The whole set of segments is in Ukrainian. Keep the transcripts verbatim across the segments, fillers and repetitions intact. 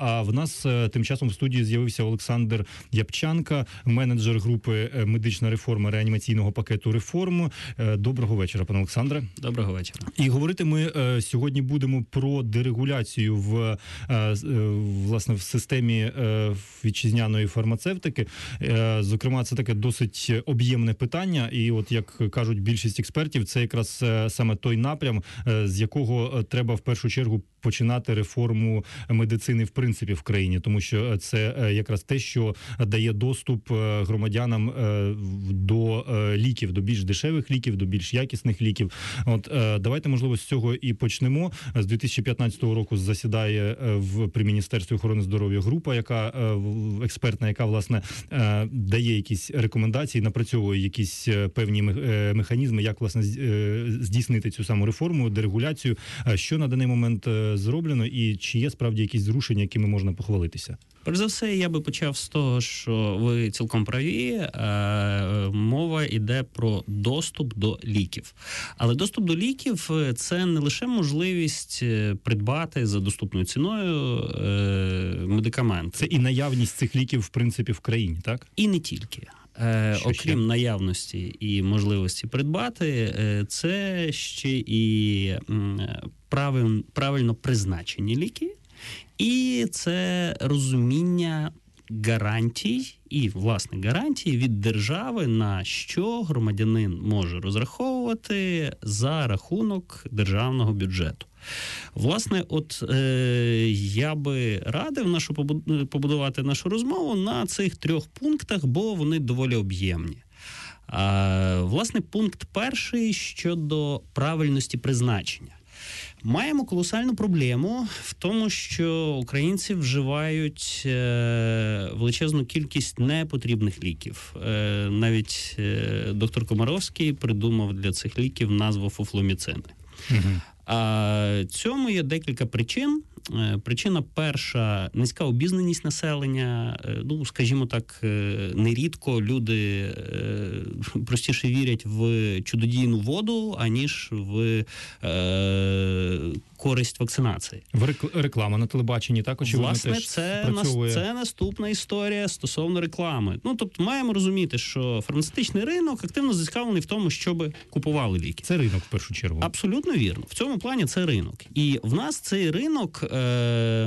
А в нас тим часом в студії з'явився Олександр Япчанка, менеджер групи «Медична реформа» реанімаційного пакету реформ. Доброго вечора, пане Олександре. Доброго вечора. І говорити ми сьогодні будемо про дерегуляцію в, власне, в системі вітчизняної фармацевтики. Зокрема, це таке досить об'ємне питання, і от, як кажуть більшість експертів, це якраз саме той напрям, з якого треба в першу чергу починати реформу медицини в принципі в країні, тому що це якраз те, що дає доступ громадянам до ліків, до більш дешевих ліків, до більш якісних ліків. От давайте, можливо, з цього і почнемо. З дві тисячі п'ятнадцятого року засідає в при Міністерстві охорони здоров'я група, яка експертна, яка, власне, дає якісь рекомендації, напрацьовує якісь певні механізми, як, власне, здійснити цю саму реформу, дерегуляцію. Що на даний момент зроблено і чи є справді якісь зрушення, якими можна похвалитися? Перш за все, я би почав з того, що ви цілком праві, е, мова йде про доступ до ліків. Але доступ до ліків – це не лише можливість придбати за доступною ціною е, медикаменти. Це і наявність цих ліків, в принципі, в країні, так? І не тільки. Е, окрім ще? наявності і можливості придбати, е, це ще і м, правиль, правильно призначені ліки, і це розуміння гарантій і, власне, гарантій від держави, на що громадянин може розраховувати за рахунок державного бюджету. Власне, от е, я би радив нашу побудувати нашу розмову на цих трьох пунктах, бо вони доволі об'ємні. А, власне, пункт перший щодо правильності призначення. Маємо колосальну проблему в тому, що українці вживають е, величезну кількість непотрібних ліків. Е, навіть е, доктор Комаровський придумав для цих ліків назву фуфломіцини. Угу. А цьому є декілька причин. Причина перша – низька обізнаність населення. Ну, скажімо так, нерідко люди простіше вірять в чудодійну воду, аніж в е, користь вакцинації. В реклама на телебаченні також, власне, теж це, працює. це наступна історія стосовно реклами. Ну, тобто, маємо розуміти, що фармацевтичний ринок активно зацікавлений в тому, щоб купували ліки. Це ринок, в першу чергу. Абсолютно вірно. В цьому плані це ринок. І в нас цей ринок е,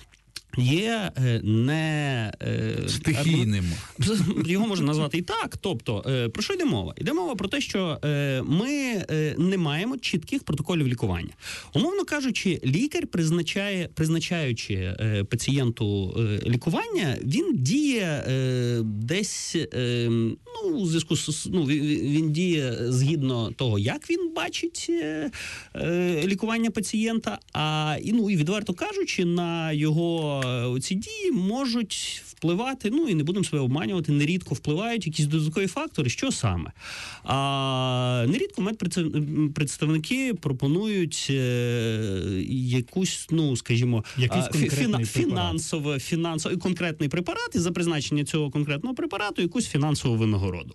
є не... Е, стихійним. Його можна назвати і так. Тобто, е, про що йде мова? Йде мова про те, що е, ми е, не маємо чітких протоколів лікування. Умовно кажучи, лікар, призначає, призначаючи е, пацієнту е, лікування, він діє е, десь, е, ну, у зв'язку з, ну, він діє згідно того, як він бачить е, е, лікування пацієнта, а, і, ну, і відверто кажучи, на його ці дії можуть впливати, ну і не будемо себе обманювати, нерідко впливають якісь додаткові фактори. Що саме? А нерідко медпредставники пропонують е, якусь, ну, скажімо, фіна, фінансове, фінансовий конкретний препарат, і за призначення цього конкретного препарату якусь фінансову винагороду.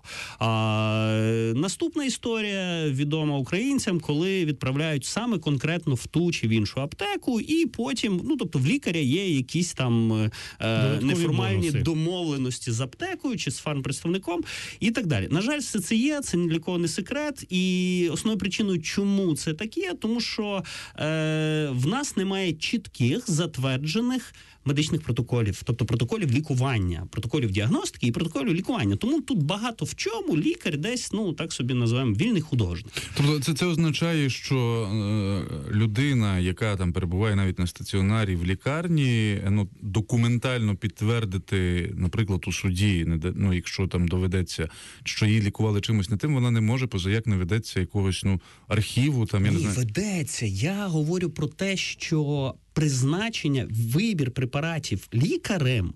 А наступна історія відома українцям, коли відправляють саме конкретно в ту чи в іншу аптеку, і потім, ну, тобто в лікаря є якісь там е, неформальні бонуси, домовленості з аптекою чи з фармпредставником і так далі. На жаль, все це є, це ні для кого не секрет, і основною причиною, чому це так є, тому що е, в нас немає чітких, затверджених медичних протоколів, тобто протоколів лікування, протоколів діагностики і протоколів лікування. Тому тут багато в чому лікар десь, ну, так собі називаємо, вільний художник. Тобто це, це означає, що е, людина, яка там перебуває навіть на стаціонарі в лікарні, ну, документально підтвердити, наприклад, у суді, ну, якщо там доведеться, що її лікували чимось не тим, вона не може, поза як не ведеться якогось, ну, архіву, там, я Ні, не знаю. ведеться. Я говорю про те, що призначення, вибір препаратів лікарем,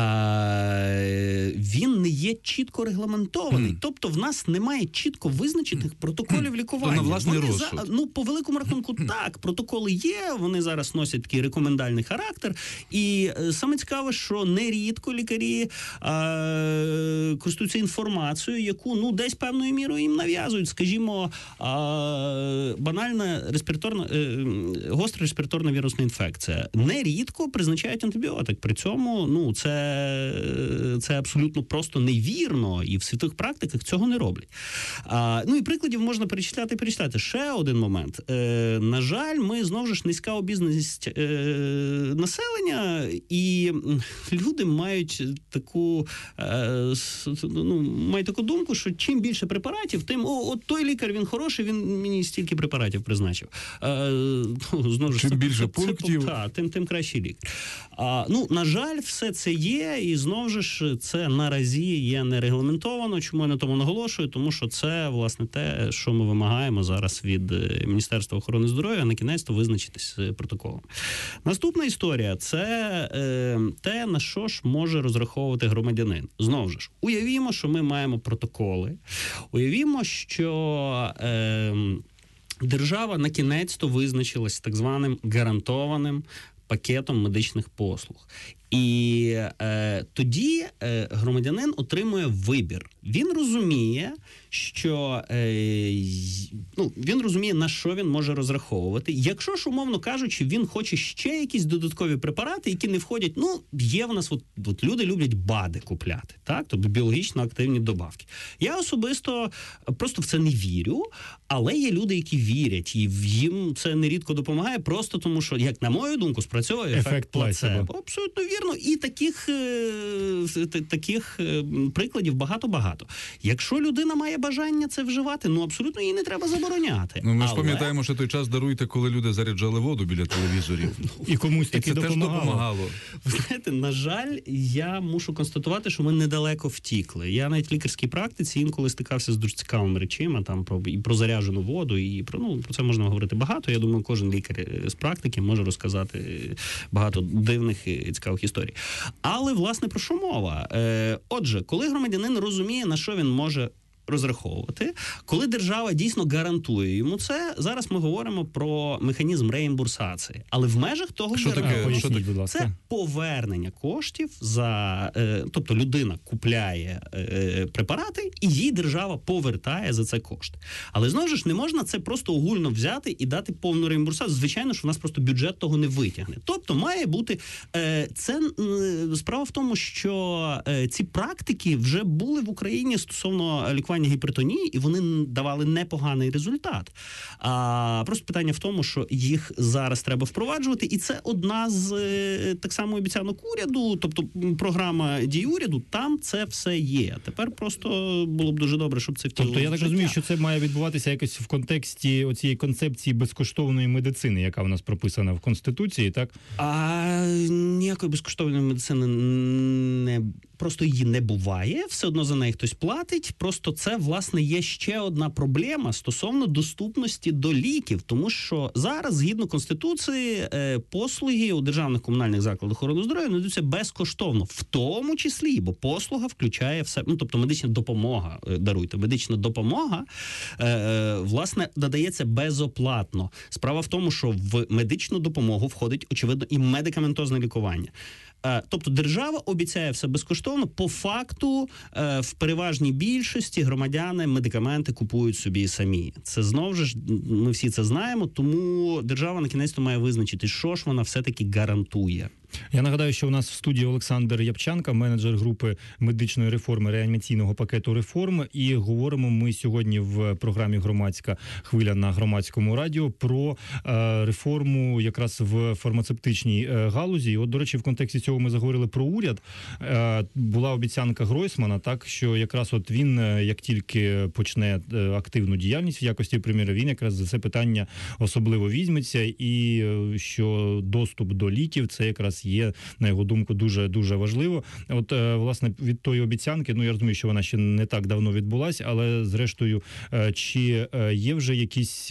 а, він не є чітко регламентований. Mm. Тобто в нас немає чітко визначених протоколів лікування. То на власний розсуд. За, ну, по великому рахунку, так, протоколи є, вони зараз носять такий рекомендальний характер. І е, саме цікаве, що нерідко лікарі е, користуються інформацією, яку, ну, десь певною мірою їм нав'язують. Скажімо, е, банальна респіраторна, е, гостра респіраторна вірусна інфекція. інфекція, нерідко призначають антибіотик. При цьому, ну, це, це абсолютно просто невірно, і в світових практиках цього не роблять. А, ну і прикладів можна перечисляти і перечисляти. Ще один момент. Е, на жаль, ми знову ж низька обізнаність е, населення, і люди мають таку, е, ну, мають таку думку, що чим більше препаратів, тим о, от той лікар, він хороший, він мені стільки препаратів призначив. Е, ну, знову ж, чим це, більше це, пунктів, це, та, тим, тим кращий лікар. А, ну, на жаль, все це є, і знову ж це наразі є не регламентовано. Чому я на тому наголошую? Тому що це, власне, те, що ми вимагаємо зараз від Міністерства охорони здоров'я, на кінець-то визначитись з протоколом. Наступна історія – це е, те, на що ж може розраховувати громадянин. Знову ж, уявімо, що ми маємо протоколи, уявімо, що е, держава на кінець-то визначилась так званим гарантованим пакетом медичних послуг. І е, тоді е, громадянин отримує вибір. Він розуміє, що е, ну, він розуміє, на що він може розраховувати. Якщо ж, умовно кажучи, він хоче ще якісь додаткові препарати, які не входять, ну, є в нас, от, от люди люблять БАДи купляти, так, тобто біологічно активні добавки. Я особисто просто в це не вірю, але є люди, які вірять, і їм це нерідко допомагає, просто тому що, як на мою думку, спрацьовує ефект, ефект плацебо. Абсолютно вірно. І таких, таких прикладів багато-багато. Якщо людина має бажання це вживати, ну абсолютно її не треба забороняти. Ну ми ж Але... пам'ятаємо, що той час даруйте, коли люди заряджали воду біля телевізорів. І комусь таки І це допомагало. теж допомагало. Ви знаєте, на жаль, я мушу констатувати, що ми недалеко втікли. Я навіть в лікарській практиці інколи стикався з дуже цікавими речами, там про і про заряджену воду, і про ну про це можна говорити багато. Я думаю, кожен лікар з практики може розказати багато дивних і цікавих історій. Але, власне, про що мова? Е, отже, коли громадянин розуміє, на що він може розраховувати, коли держава дійсно гарантує йому це, зараз ми говоримо про механізм реімбурсації. Але в межах того що таке, що таке, будь ласка. Це повернення коштів за, е, тобто людина купляє е, препарати, і їй держава повертає за це кошти. Але знову ж не можна це просто огульно взяти і дати повну реімбурсацію. Звичайно, що в нас просто бюджет того не витягне. Тобто має бути е, це е, справа в тому, що е, ці практики вже були в Україні стосовно лікування гіпертонії, і вони давали непоганий результат. А просто питання в тому, що їх зараз треба впроваджувати, і це одна з так само обіцянок уряду, тобто програма дій уряду, там це все є. Тепер просто було б дуже добре, щоб це втілило. Тобто я так розумію, що це має відбуватися якось в контексті оцієї концепції безкоштовної медицини, яка в нас прописана в Конституції, так? А ніякої безкоштовної медицини не просто її не буває, все одно за неї хтось платить. Просто це, власне, є ще одна проблема стосовно доступності до ліків, тому що зараз, згідно Конституції, послуги у державних комунальних закладах охорони здоров'я надаються безкоштовно, в тому числі, бо послуга включає все, ну, тобто медична допомога, даруйте, медична допомога, власне, надається безоплатно. Справа в тому, що в медичну допомогу входить, очевидно, і медикаментозне лікування. Тобто держава обіцяє все безкоштовно, по факту в переважній більшості громадяни медикаменти купують собі самі. Це знову ж, ми всі це знаємо, тому держава на кінець має визначити, що ж вона все-таки гарантує. Я нагадаю, що у нас в студії Олександр Япчанка, менеджер групи медичної реформи, реанімаційного пакету реформ. І говоримо ми сьогодні в програмі «Громадська хвиля» на Громадському радіо про е, реформу якраз в фармацевтичній е, галузі. І от, до речі, в контексті цього ми заговорили про уряд. Е, була обіцянка Гройсмана, так, що якраз от він, як тільки почне активну діяльність в якості прем'єра, він якраз за це питання особливо візьметься. І е, що доступ до ліків – це якраз є, на його думку, дуже-дуже важливо. От, власне, від тої обіцянки, ну, я розумію, що вона ще не так давно відбулася, але, зрештою, чи є вже якийсь,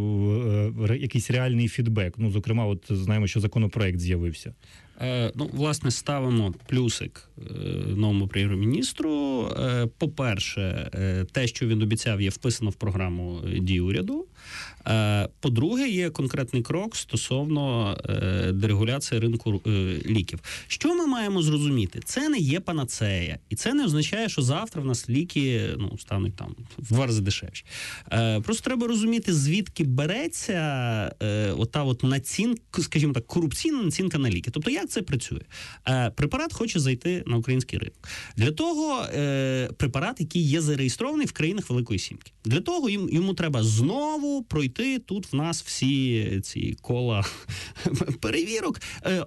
якийсь реальний фідбек? Ну, зокрема, от знаємо, що законопроект з'явився. Е, ну, власне, ставимо плюсик е, новому прем'єр-міністру. Е, по-перше, е, те, що він обіцяв, є вписано в програму дій уряду. По-друге, є конкретний крок стосовно дерегуляції ринку ліків. Що ми маємо зрозуміти? Це не є панацея. І це не означає, що завтра в нас ліки ну, стануть там в два рази дешевші. Просто треба розуміти, звідки береться ота от націнка, скажімо так, корупційна націнка на ліки. Тобто, як це працює? Препарат хоче зайти на український ринок. Для того препарат, який є зареєстрований в країнах Великої Сімки. Для того йому треба знову пройти тут в нас всі ці кола перевірок.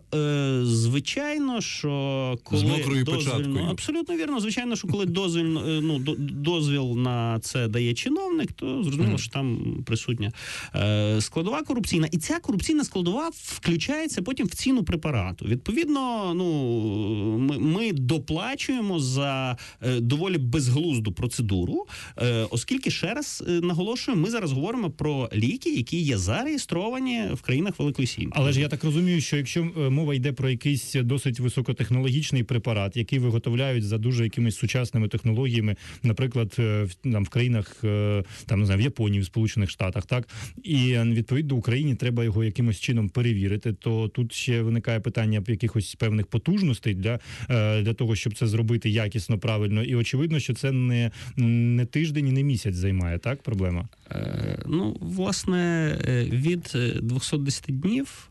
Звичайно, що коли з мокрою дозвіл, печаткою. Абсолютно вірно. Звичайно, що коли дозвіл, ну, дозвіл на це дає чиновник, то зрозуміло, mm. що там присутня складова корупційна. І ця корупційна складова включається потім в ціну препарату. Відповідно, ну, ми, ми доплачуємо за доволі безглузду процедуру, оскільки, ще раз наголошую, ми зараз говоримо про ліки, які є зареєстровані в країнах Великої Сімки. Але ж я так розумію, що якщо мова йде про якийсь досить високотехнологічний препарат, який виготовляють за дуже якимись сучасними технологіями, наприклад, в, там, в країнах, там, не знаю, в Японії, в Сполучених Штатах, так, і відповідно Україні треба його якимось чином перевірити, то тут ще виникає питання якихось певних потужностей для, для того, щоб це зробити якісно, правильно, і очевидно, що це не, не тиждень і не місяць займає, так, проблема? Е, ну, власне, від двохсот десяти днів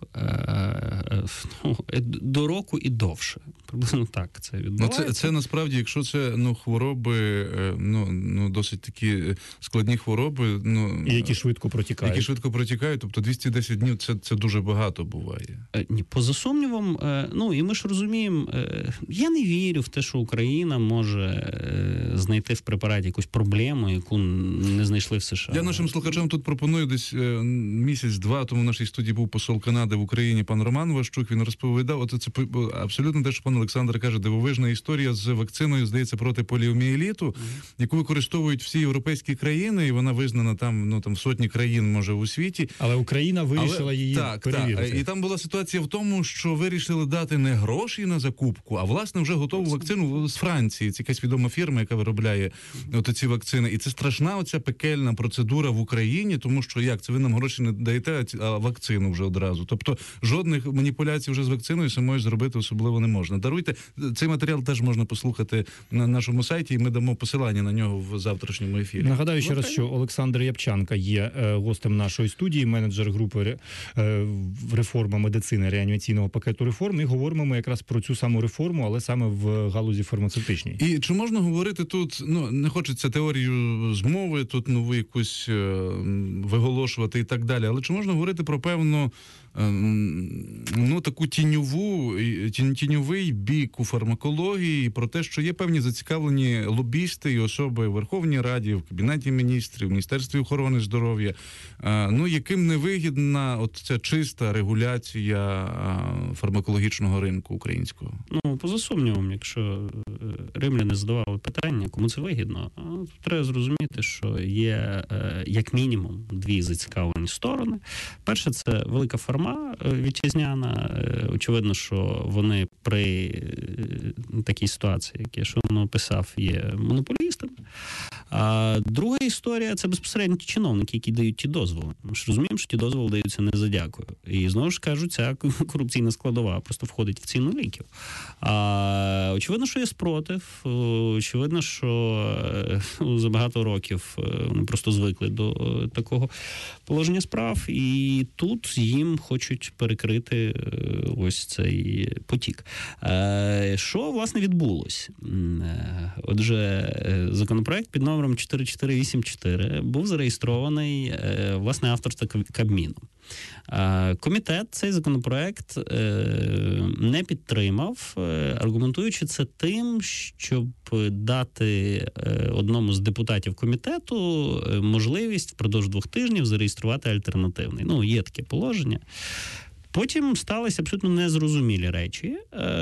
е, ну, до року і довше. Приблизно так це відбувається. Ну, це, це насправді, якщо це ну, хвороби, ну, ну, досить такі складні хвороби. Ну, і які швидко протікають. Які швидко протікають, тобто двісті десять днів це, це дуже багато буває. Е, ні, поза сумнівом, е, ну, і ми ж розуміємо, е, я не вірю в те, що Україна може е, знайти в препараті якусь проблему, яку не знайшли в США. Я нашим слухачам тут пропоную десь місяць-два тому в нашій студії був посол Канади в Україні пан Роман Ващук. Він розповідав, от це абсолютно те, що пан Олександр каже, дивовижна історія з вакциною, здається, проти поліомієліту, mm-hmm. яку використовують всі європейські країни, і вона визнана там, ну, там в сотні країн, може, у світі. Але Україна вирішила Але, її так, перевірити. Так, і там була ситуація в тому, що вирішили дати не гроші на закупку, а, власне, вже готову вакцину з Франції. Це якась відома фірма, яка виробляє от ці вакцини. І це страшна оця пекельна процедура в Україні, тому що як це ви нам гроші не даєте, а вакцину вже одразу. Тобто жодних маніпуляцій вже з вакциною самою зробити особливо не можна. Даруйте, цей матеріал теж можна послухати на нашому сайті, і ми дамо посилання на нього в завтрашньому ефірі. Нагадаю ще раз, що Олександр Япчанка є е, гостем нашої студії, менеджер групи е, реформа медицини, реанімаційного пакету реформ. І говоримо ми якраз про цю саму реформу, але саме в галузі фармацевтичній. І чи можна говорити тут, ну, не хочеться теорію змови, тут нову якусь е, виголошувати і так далі, але чи можна говорити про певну ну, таку тіньову, тіньовий бік у фармакології, про те, що є певні зацікавлені лобісти і особи в Верховній Раді, в Кабінеті міністрів, в Міністерстві охорони здоров'я, ну, яким не вигідна от ця чиста регуляція фармакологічного ринку українського? Ну, поза сумнівом, якщо римляни задавали питання, кому це вигідно, треба зрозуміти, що є як мінімум дві зацікавлені сторони. Перше, це велика фарма, вітчизняна. Очевидно, що вони при такій ситуації, як я щойно описав, є монополістами. А друга історія – це безпосередньо ті чиновники, які дають ті дозволи. Ми ж розуміємо, що ті дозволи даються не за дякую. І знову ж кажу, ця корупційна складова просто входить в ціну ліків. А, очевидно, що є спротив. Очевидно, що за багато років вони просто звикли до такого положення справ. І тут їм хочуть перекрити ось цей потік. Що, власне, відбулось? Отже, законопроект під номером чотири чотири вісім чотири був зареєстрований, власне, авторство Кабміну. Комітет цей законопроект не підтримав, аргументуючи це тим, щоб дати одному з депутатів комітету можливість впродовж двох тижнів зареєструвати альтернативний. Ну, є таке положення. Потім сталися абсолютно незрозумілі речі.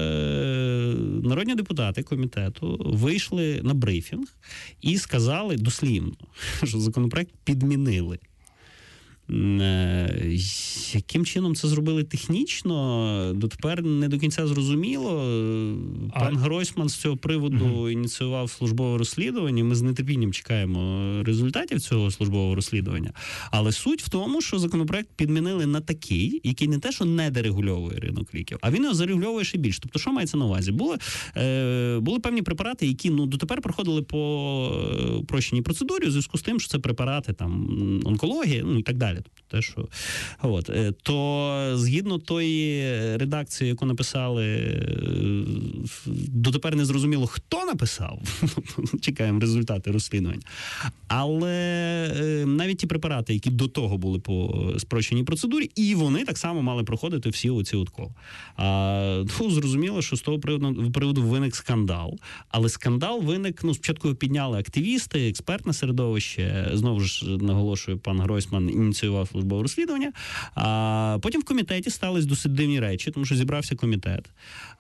Народні депутати комітету вийшли на брифінг і сказали дослівно, що законопроект підмінили. Е, яким чином це зробили технічно, дотепер не до кінця зрозуміло. Пан а... Гройсман з цього приводу угу. ініціював службове розслідування. Ми з нетерпінням чекаємо результатів цього службового розслідування. Але суть в тому, що законопроект підмінили на такий, який не те, що не дерегульовує ринок ліків, а він його зарегульовує ще більше. Тобто, що мається на увазі? Були, е, були певні препарати, які ну, дотепер проходили по упрощеній процедурі у зв'язку з тим, що це препарати там, онкології, ну і так далі. Тобто, те, що, от, то згідно тої редакції, яку написали, дотепер не зрозуміло, хто написав. Чекаємо результати розслідування. Але навіть ті препарати, які до того були по спрощеній процедурі, і вони так само мали проходити всі оці от кола. А, ну, зрозуміло, що з того приводу, приводу виник скандал. Але скандал виник, ну, спочатку його підняли активісти, експертне середовище, знову ж наголошую, пан Гройсман ініціював службове розслідування, а потім в комітеті стались досить дивні речі, тому що зібрався комітет.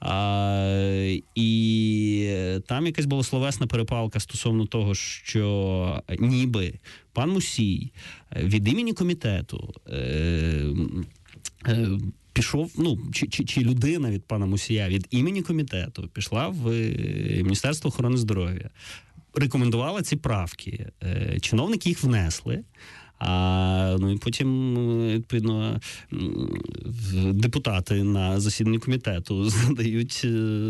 А, і там якась була словесна перепалка стосовно того, що ніби пан Мусій від імені комітету е, е, пішов, ну, чи, чи, чи людина від пана Мусія від імені комітету пішла в Міністерство охорони здоров'я, рекомендувала ці правки, е, чиновники їх внесли. А ну і потім, відповідно, депутати на засіданні комітету задають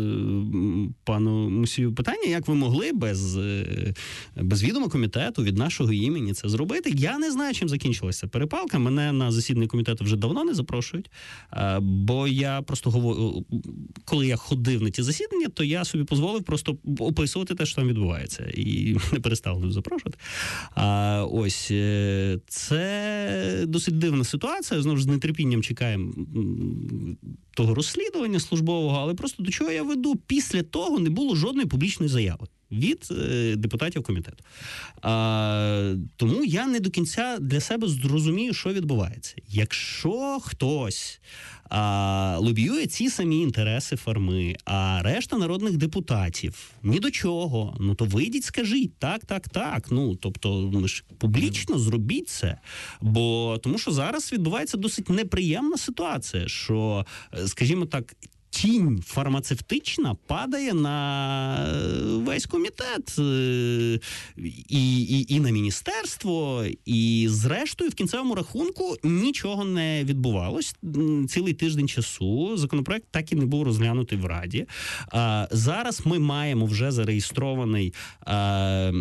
пану Мусію питання, як ви могли без, без відома комітету від нашого імені це зробити. Я не знаю, чим закінчилася перепалка. Мене на засідання комітету вже давно не запрошують, бо я просто говорю, коли я ходив на ті засідання, то я собі дозволив просто описувати те, що там відбувається. І не перестали запрошувати. А ось... Це досить дивна ситуація. Знову ж з нетерпінням чекаємо того розслідування службового, але просто до чого я веду? Після того не було жодної публічної заяви від е, депутатів комітету. А, тому я не до кінця для себе зрозумію, що відбувається. Якщо хтось а, лобіює ці самі інтереси фарми, а решта народних депутатів ні до чого, ну то вийдіть, скажіть, так, так, так. Ну, тобто, ну, ж публічно зробіть це. Бо, тому що зараз відбувається досить неприємна ситуація, що, скажімо так, тінь фармацевтична падає на весь комітет і, і, і на міністерство, і зрештою в кінцевому рахунку нічого не відбувалось. Цілий тиждень часу законопроект так і не був розглянутий в Раді. А, зараз ми маємо вже зареєстрований а,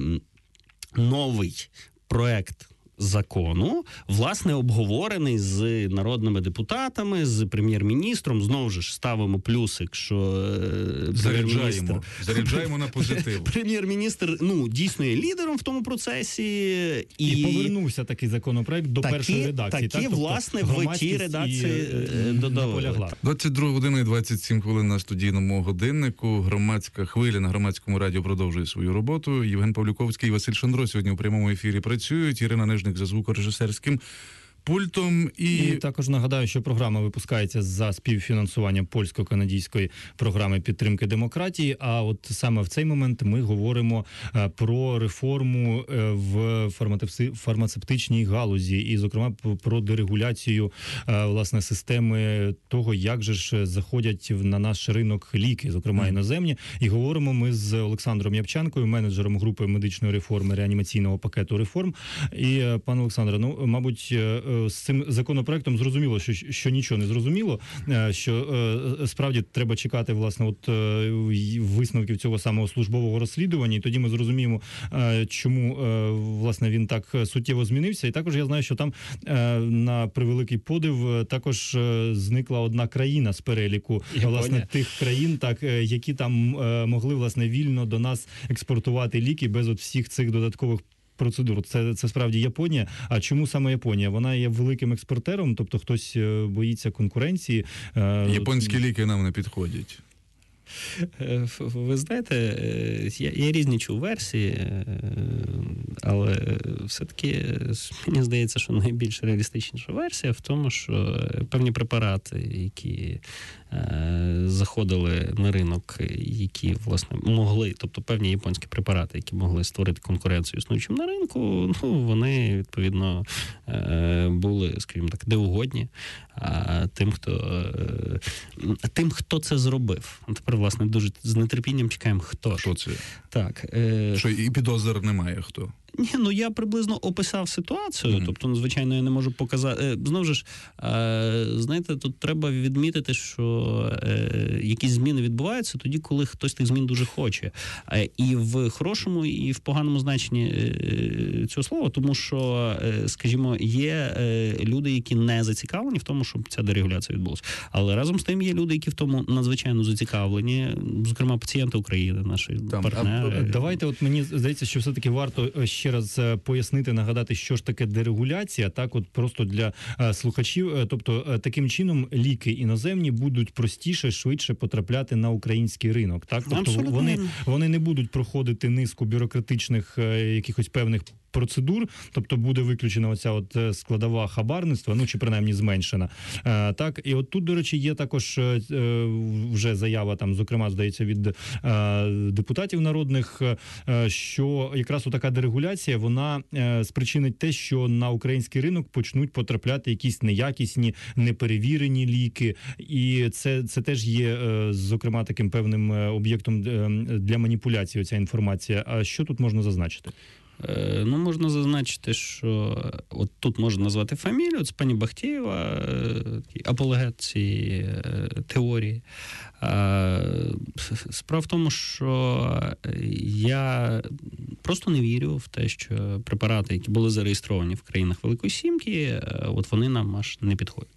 новий проект закону, власне, обговорений з народними депутатами, з прем'єр-міністром. Знову ж ставимо плюсик, що заряджаємо, заряджаємо на позитив. Прем'єр-міністр, ну, дійсно є лідером в тому процесі. І, і повернувся такий законопроект до такі, першої редакції. Такі, так? Власне, тобто, в тій редакції додали. двадцять друга година і двадцять сім хвилин на студійному годиннику. Громадська хвиля на Громадському радіо продовжує свою роботу. Євген Павлюковський і Василь Шандро сьогодні у прямому ефірі працюють. Ірина Нижник за звукорежисерським пультом. І... і також нагадаю, що програма випускається за співфінансуванням польсько-канадської програми підтримки демократії. А от саме в цей момент ми говоримо про реформу в фармацевтичній галузі і, зокрема, про дерегуляцію власне системи того, як же ж заходять на наш ринок ліки, зокрема іноземні. І говоримо ми з Олександром Явчанкою, менеджером групи медичної реформи реанімаційного пакету реформ. І, пане Олександре, ну, мабуть, з цим законопроектом зрозуміло, що, що нічого не зрозуміло, що справді треба чекати, власне, от висновків цього самого службового розслідування, і тоді ми зрозуміємо, чому, власне, він так суттєво змінився. І також я знаю, що там, на превеликий подив, також зникла одна країна з переліку, Японія. Власне, тих країн, так, які там могли, власне, вільно до нас експортувати ліки без от всіх цих додаткових процедур. Це, це справді Японія. А чому саме Японія? Вона є великим експортером, тобто хтось боїться конкуренції. Японські ліки нам не підходять. Ви знаєте, я, я різні чув версії, але все-таки мені здається, що найбільш реалістичніша версія в тому, що певні препарати, які заходили на ринок, які, власне, могли, тобто певні японські препарати, які могли створити конкуренцію існуючим на ринку, ну, вони, відповідно, були, скажімо так, неугодні тим, хто тим, хто це зробив. А тепер, власне, дуже з нетерпінням чекаємо, хто. Хто це? Так. Що і підозр немає, хто? Ні, ну я приблизно описав ситуацію, mm-hmm. тобто, звичайно, я не можу показати. Знову ж, знаєте, тут треба відмітити, що якісь зміни відбуваються тоді, коли хтось тих змін дуже хоче. І в хорошому, і в поганому значенні цього слова, тому що, скажімо, є люди, які не зацікавлені в тому, щоб ця дерегуляція відбулася. Але разом з тим є люди, які в тому надзвичайно зацікавлені, зокрема, пацієнти України, наші Там, партнери. А, давайте, от мені здається, що все-таки варто ще раз пояснити, нагадати, що ж таке дерегуляція, так от просто для а, слухачів. Тобто таким чином ліки іноземні будуть простіше, швидше потрапляти на український ринок. Так, тобто вони, вони не будуть проходити низку бюрократичних якихось певних процедур, тобто буде виключена оця от складова хабарництва, ну чи принаймні зменшена. Е, так, і от тут, до речі, є також е, вже заява, там, зокрема, здається, від е, депутатів народних, е, що якраз така дерегуляція, вона е, спричинить те, що на український ринок почнуть потрапляти якісь неякісні, неперевірені ліки, і це, це теж є, е, зокрема, таким певним об'єктом для маніпуляції, оця інформація. А що тут можна зазначити? Ну, можна зазначити, що от тут можна назвати фамілію, це пані Бахтєєва, апологет цієї теорії. Справа в тому, що я просто не вірю в те, що препарати, які були зареєстровані в країнах Великої Сімки, от вони нам аж не підходять.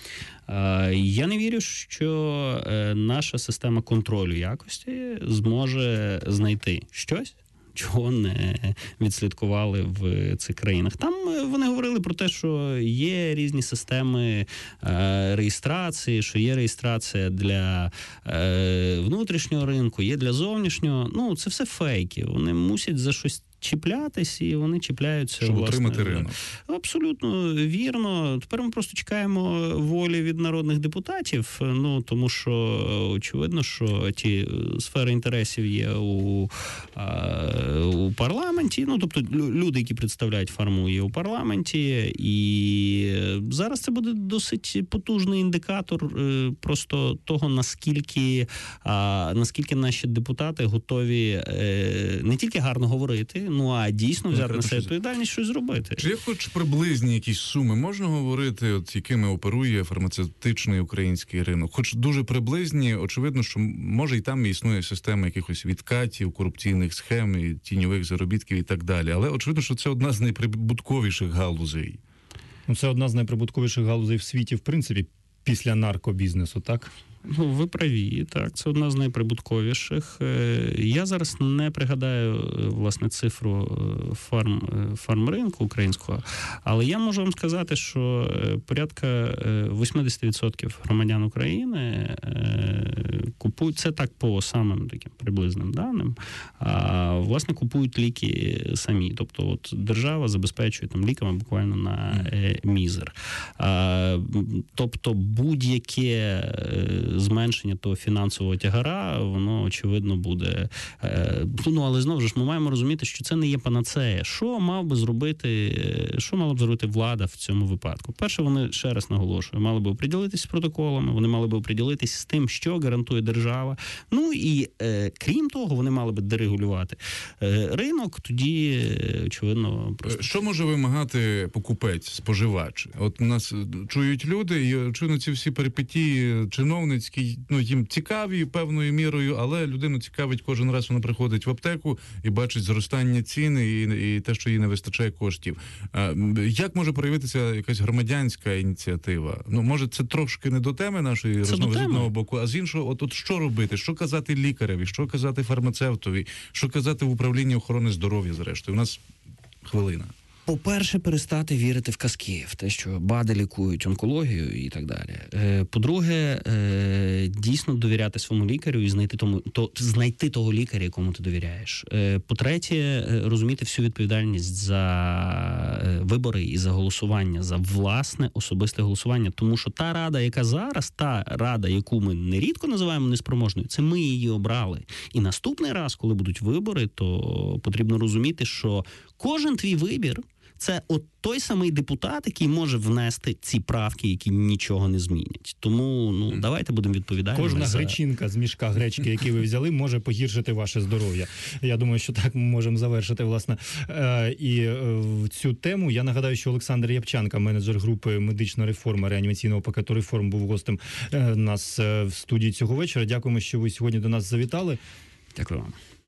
Я не вірю, що наша система контролю якості зможе знайти щось, чого не відслідкували в цих країнах. Там вони говорили про те, що є різні системи е, реєстрації, що є реєстрація для е, внутрішнього ринку, є для зовнішнього. Ну, це все фейки. Вони мусять за щось чіплятись, і вони чіпляються. Щоб власне, отримати ринок. Абсолютно вірно. Тепер ми просто чекаємо волі від народних депутатів, ну, тому що очевидно, що ті сфери інтересів є у, а, у парламенті, ну, тобто люди, які представляють фарму, є у парламенті, і зараз це буде досить потужний індикатор просто того, наскільки, а, наскільки наші депутати готові не тільки гарно говорити, ну, а дійсно взяти на себе відповідальність, щось зробити. Чи є хоч приблизні якісь суми можна говорити, от якими оперує фармацевтичний український ринок? Хоч дуже приблизні, очевидно, що може і там існує система якихось відкатів, корупційних схем, і тіньових заробітків і так далі. Але очевидно, що це одна з найприбутковіших галузей. Ну, це одна з найприбутковіших галузей в світі, в принципі, після наркобізнесу, так? Ну, ви праві, так, це одна з найприбутковіших. Я зараз не пригадаю, власне, цифру фарм, фармринку українського, але я можу вам сказати, що порядка вісімдесят відсотків громадян України купують, це так по самим таким приблизним даним, а, власне, купують ліки самі. Тобто, от держава забезпечує там ліками буквально на мізер. А, тобто, будь-яке зменшення того фінансового тягара, воно, очевидно, буде. Ну, але, знову ж, ми маємо розуміти, що це не є панацея. Що мав би зробити, що мала б зробити влада в цьому випадку? Перше, вони, ще раз наголошую, мали би оприділитись з протоколами, вони мали би оприділитись з тим, що гарантує держава. Ну, і, е, крім того, вони мали би дерегулювати е, ринок, тоді, очевидно, просто... Що може вимагати покупець, споживач? От нас чують люди, і, очевидно, ці всі перипетії чиновниць, ну, їм цікаві певною мірою, але людину цікавить кожен раз, вона приходить в аптеку і бачить зростання цін і, і те, що їй не вистачає коштів. Як може проявитися якась громадянська ініціатива? Ну, може, це трошки не до теми нашої розмови з одного боку, а з іншого, от, от що робити? Що казати лікареві? Що казати фармацевтові? Що казати в управлінні охорони здоров'я, зрештою? У нас хвилина. По-перше, перестати вірити в казки, в те, що БАДи лікують онкологію і так далі. Е, По-друге, е, дійсно довіряти своєму лікарю і знайти тому, то знайти того лікаря, якому ти довіряєш. Е, По-третє, е, розуміти всю відповідальність за е, вибори і за голосування, за власне особисте голосування. Тому що та рада, яка зараз, та рада, яку ми нерідко називаємо неспроможною, це ми її обрали. І наступний раз, коли будуть вибори, то потрібно розуміти, що кожен твій вибір – це от той самий депутат, який може внести ці правки, які нічого не змінять. Тому ну давайте будемо відповідальними. Кожна за... гречинка з мішка гречки, який ви взяли, може погіршити ваше здоров'я. Я думаю, що так ми можемо завершити, власне, і цю тему. Я нагадаю, що Олександр Япчанка, менеджер групи «Медична реформа» реанімаційного пакету реформ, був гостем нас в студії цього вечора. Дякуємо, що ви сьогодні до нас завітали. Дякую вам.